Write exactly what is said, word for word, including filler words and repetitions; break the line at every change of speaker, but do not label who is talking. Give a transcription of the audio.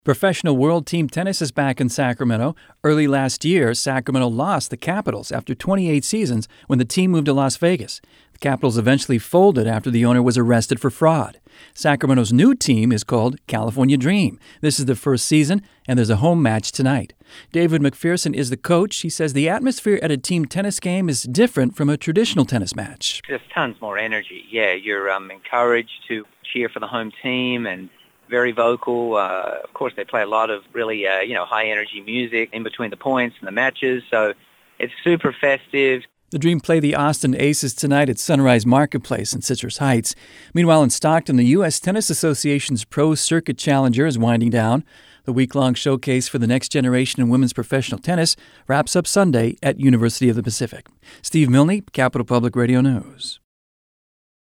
Professional World Team Tennis is back in Sacramento. Early last year, Sacramento lost the Capitals after twenty-eight seasons when the team moved to Las Vegas. The Capitals eventually folded after the owner was arrested for fraud. Sacramento's new team is called California Dream. This is the first season, and there's a home match tonight. David McPherson is the coach. He says the atmosphere at a team tennis game is different from a traditional tennis match.
There's tons more energy. Yeah, you're um, encouraged to cheer for the home team and very vocal. Uh, of course, they play a lot of really, uh, you know, high-energy music in between the points and the matches, so it's super festive.
The Dream play the Austin Aces tonight at Sunrise Marketplace in Citrus Heights. Meanwhile, in Stockton, the U S Tennis Association's Pro Circuit Challenger is winding down. The week-long showcase for the next generation in women's professional tennis wraps up Sunday at University of the Pacific. Steve Milne, Capital Public Radio News.